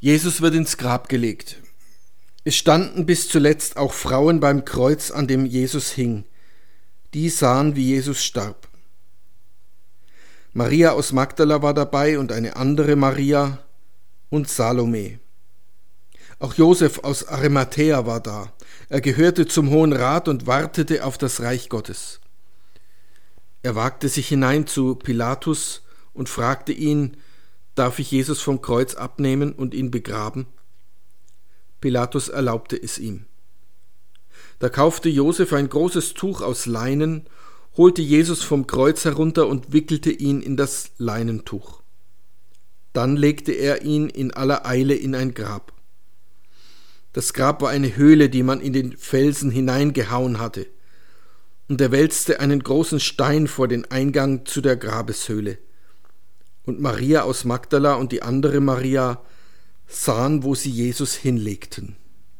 Jesus wird ins Grab gelegt. Es standen bis zuletzt auch Frauen beim Kreuz, an dem Jesus hing. Die sahen, wie Jesus starb. Maria aus Magdala war dabei und eine andere Maria und Salome. Auch Josef aus Arimathäa war da. Er gehörte zum Hohen Rat und wartete auf das Reich Gottes. Er wagte sich hinein zu Pilatus und fragte ihn: Darf ich Jesus vom Kreuz abnehmen und ihn begraben? Pilatus erlaubte es ihm. Da kaufte Josef ein großes Tuch aus Leinen, holte Jesus vom Kreuz herunter und wickelte ihn in das Leinentuch. Dann legte er ihn in aller Eile in ein Grab. Das Grab war eine Höhle, die man in den Felsen hineingehauen hatte, und er wälzte einen großen Stein vor den Eingang zu der Grabeshöhle. Und Maria aus Magdala und die andere Maria sahen, wo sie Jesus hinlegten.